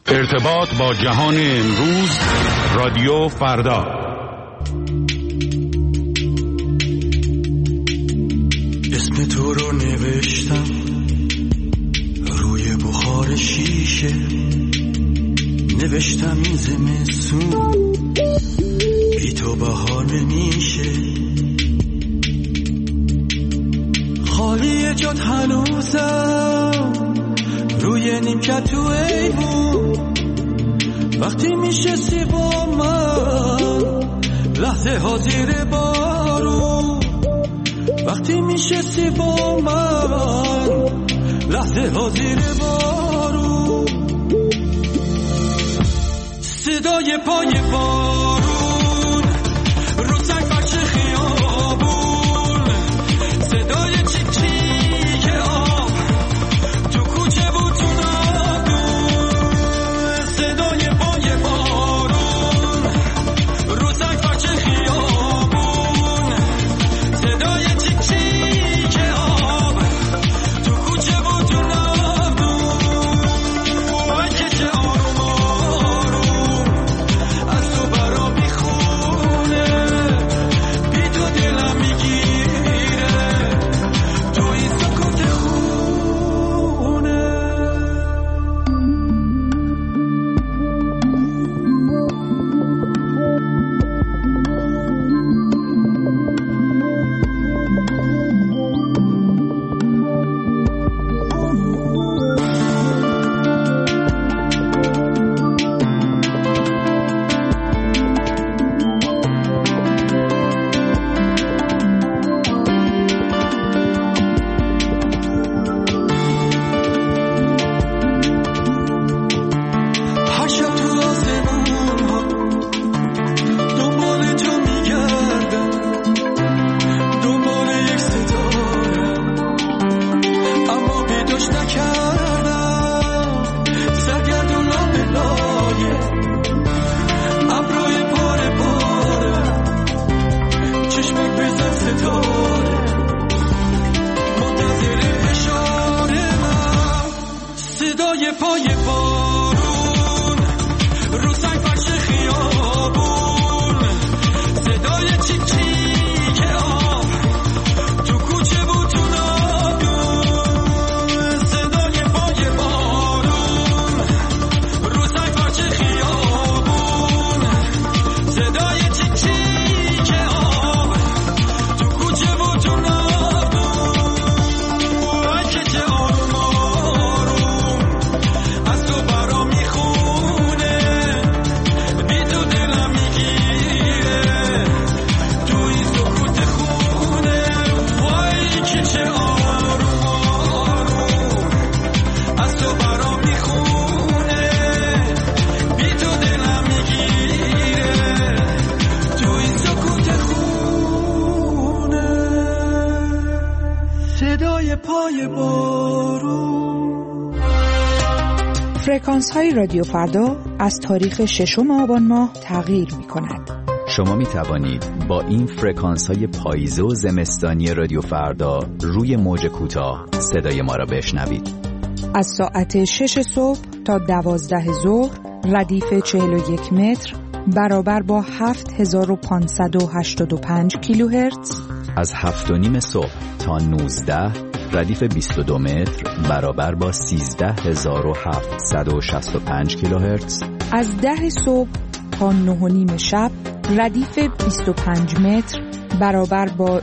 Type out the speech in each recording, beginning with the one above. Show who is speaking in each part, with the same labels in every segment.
Speaker 1: ارتباط با جهان امروز، رادیو فردا.
Speaker 2: اسم تو رو نوشتم روی بخار شیشه، نوشتم این زمستون بی تو بهار نمیشه. خالی جات هنوزم روی نیمکت تو ایوون، وقتی میشستی با من لحظه ها زیر بارون، وقتی میشستی با من لحظه ها زیر بارون، صدای پای بارون رو سنگ فرش خیابون، صدای چیک چیک آب تو کوچه بود تو نادون، صدای پای بارون رو سنگ فرش خیابون، صدای چیک چیک آب تو کوچه بود تو نادون، وای که چه آروم آروم از تو برا میخونه، بی تو دلم میگیره تو این سکوت خونه. هر شب تو آسمون ها دنبال تو میگردم، دنبال یک ستاره، اما پیداش نکردم. سرگردونم به لایه ابروی پاره پاره، چشمک بزن ستاره، منتظر اشاره من، صدای پای بارون رو سنگ فرش خیابون، صدای چیک چیک آب تو کوچه بود تو نادون، صدای پای بارون رو سنگ فرش خیابون، صدای چیک چیک آب تو کوچه بود تو نادون، وای که چه آروم آروم از تو برا میخونه، بی تو دلم میگیره تو این سکوت خونه، وای که چه آروم آروم از تو برا میخونه، بی تو دلم میگیره تو این سکوت خونه، صدای پای بارون.
Speaker 3: فرکانس های رادیو فردا از تاریخ 6 آبان ماه تغییر می کند.
Speaker 4: شما می توانید با این فرکانس های پاییزه و زمستانی رادیو فردا روی موج کوتاه صدای ما را بشنوید.
Speaker 3: از ساعت 6 صبح تا 12 ظهر ردیف 41 متر برابر با 7585 کیلوهرتز،
Speaker 4: از 7:30 صبح تا 19 ردیف 22 متر برابر با 13765 کیلوهرتز،
Speaker 3: از 10 صبح تا 9:30 شب ردیف 25 متر برابر با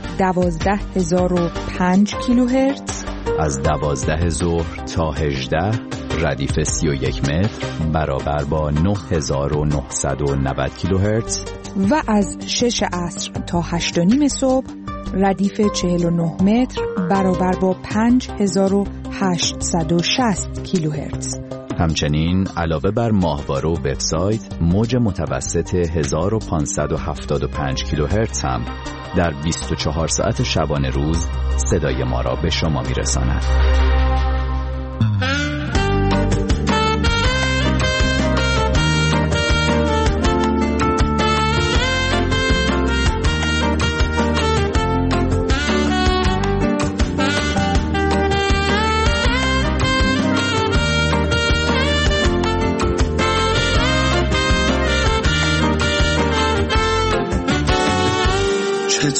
Speaker 3: 12005 کیلوهرتز،
Speaker 4: از 12 ظهر تا 18 ردیف 31 متر برابر با 9990 کیلوهرتز
Speaker 3: و از 6 عصر تا 8:30 صبح ردیف 49 متر برابر با 5860 کیلوهرتز.
Speaker 4: همچنین علاوه بر ماهواره و وبسایت، موج متوسط 1575 کیلوهرتز هم در 24 ساعت شبانه روز صدای ما را به شما میرساند.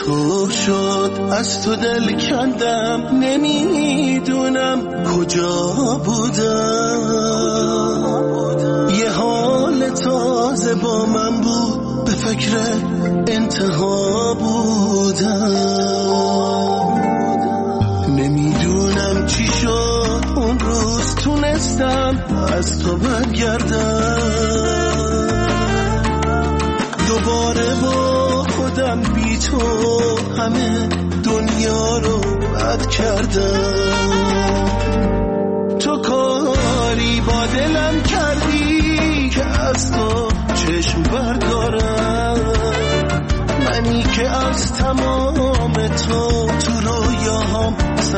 Speaker 5: تو شد از تو دل کندم، نمیدونم کجا بودم. یه حال تازه با من بود، به فکر انتها بودم. نمیدونم چی شد اون روز، تونستم از تو برگردم. دوباره با خودم بی تو همه دنیا رو بد کردم. تو کاری با دلم کردی که از تو چشم بردارم. منی که از تمام تو رویاهام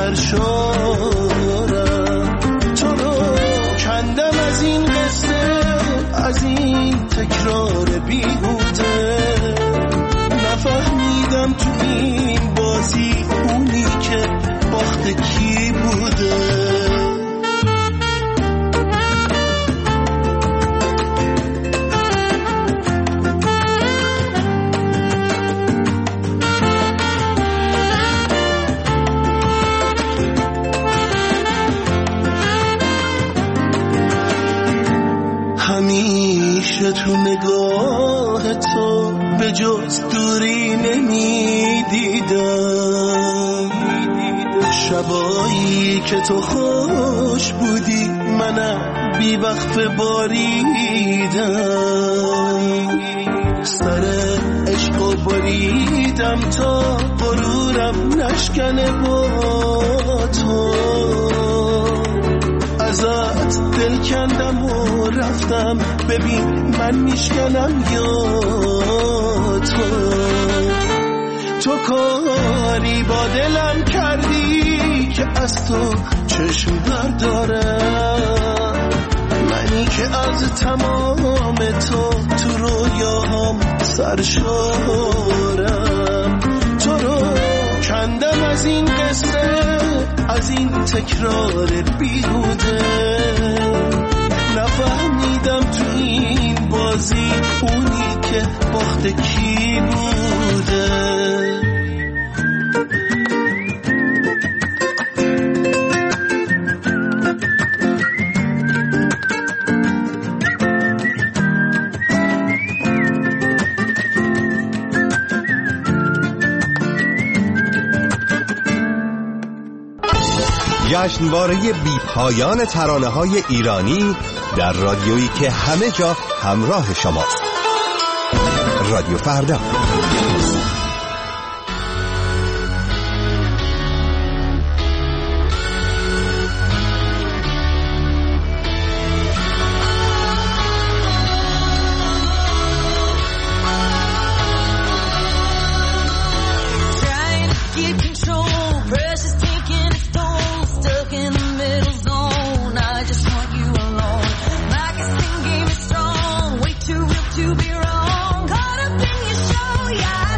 Speaker 5: سرشارم. تو رو کندم از این قصه، از این تکرار بیهوده. نفهمیدم تو این بازی اونی که باخت کی بوده. همیشه تو نگاه تو به جز دوری نمیدیدم. شبایی که تو خوش بودی منم بی وقت باریدم. سر عشق و باریدم تا غرورم نشکنه با تو. ازت دل کندم و رفتم، ببین من میشکنم یا تو. تو کاری با دلم کردی که از تو چشم بردارم. منی که از تمام تو رویاهام سرشارم. تو رو کندم از این قصه، از این تکرار بیهوده. نفهمیدم تو این بازی اونی که باخت کی بوده.
Speaker 6: جشنواره بی پایان ترانه‌های ایرانی در رادیویی که همه جا همراه شماست. رادیو فردا.
Speaker 7: To be wrong, caught up in your show, yeah.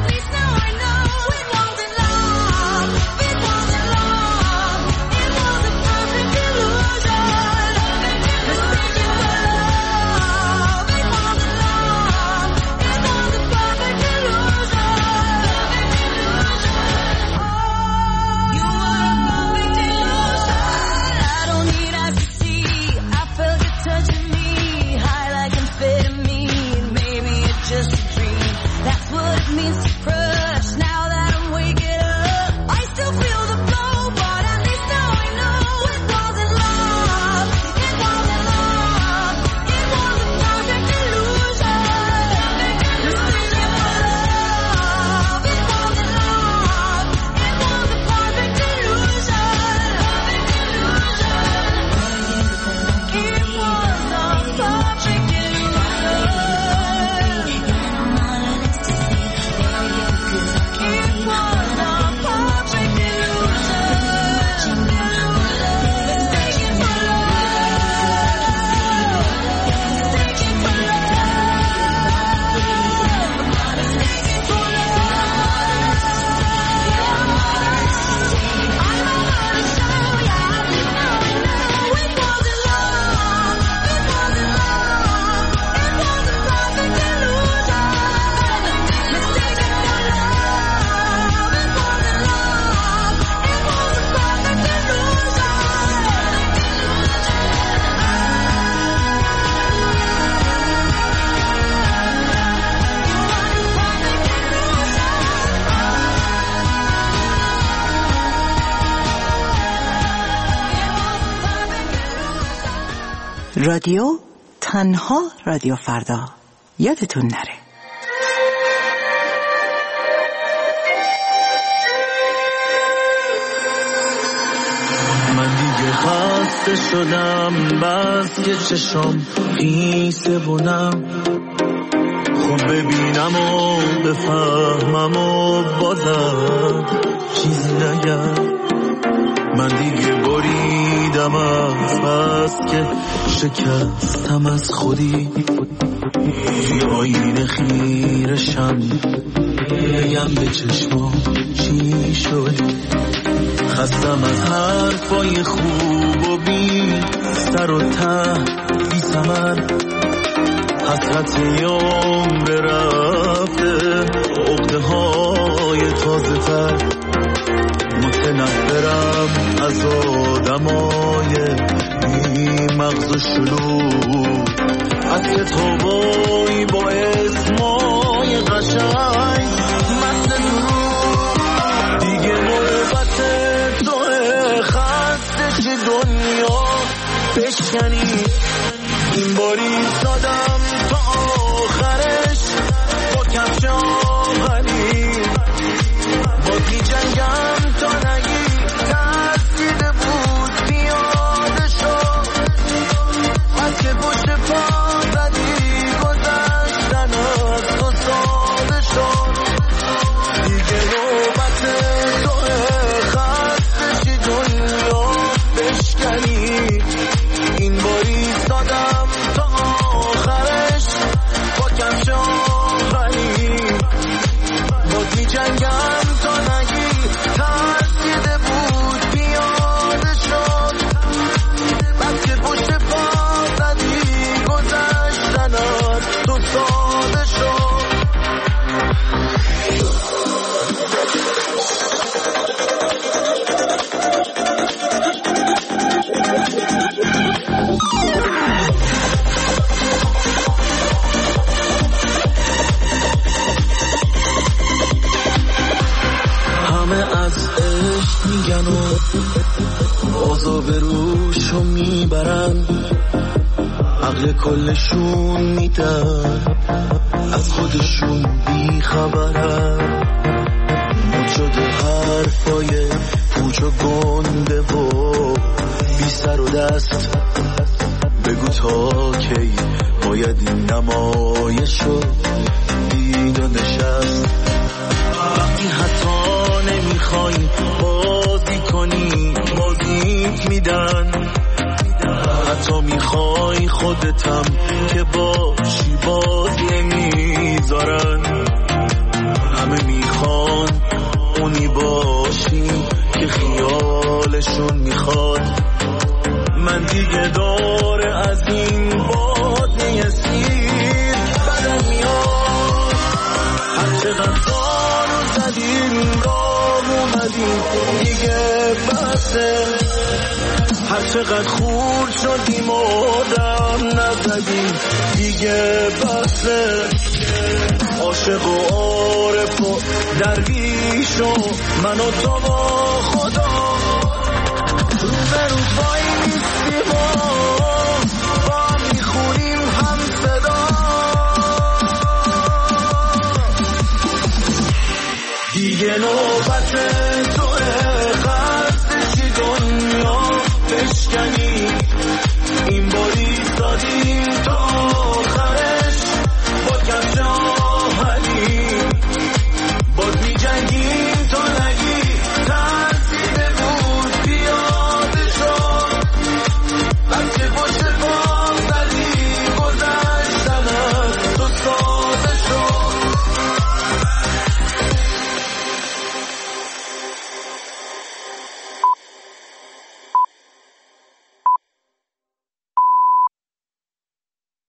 Speaker 7: رادیو تنها رادیو فردا، یادتون نره.
Speaker 5: من دیگه خسته شدم، بس که چشم خیسه بونم، خوب ببینم و بفهمم و بازم چیزی نگم. من دیگه بریدم از بس که شکستم از خودی، توی آینه خیرشم بگم به چشمام چی شدی. خستم از حرفای خوب و بی سر و ته بی ثمر، حسرت عمر رفته، عقده های تازه تر. متنفرم از آدمای بی مغز و شلوغ، از کتابایی با اسمای قشنگ مثل دروغ. دیگه نوبت توه، خسته که دنیا بشکنی. این باری دادم تا آخرش با کفش آهنی، با بی جنگم تا نگی ترسیده بود پیاده شد. از که پشت پا زدی گذشتن از تو ساده شد. دیگه نوبت توه، خسته چی دنیا بشکنی. این باری دادم تا آخرش با کفش آهنی، با بی جنگم تا نگی ترسیده بود پیاده شد. بس که پشت پا زدی گذشتن از تو ساده شد. همه از عشق میگن و عذاب روشو میبرن، عقل کلشون میدن، از خودشون بیخبرن. مد شده حرفای پوچ و گنده و بی سر و دست. بگو تا کی باید این نمایشو دید و نشست. وقتی حتی نمیخوای بازی کنی بازیت میدن، حتی میخوای خودتم که باشی باز نمیذارن. همه میخوان اونی باشی که خیالشون میخواد. من دیگه داره از این بادنه سیر بدم میاد. هر چقدر سالو زدیم راه اومدیم دیگه بسه. هر چقدر خورد شدیم و دم نزدیم دیگه بسه. عاشق و عارف و درویش و من و تو با خدا رو به رو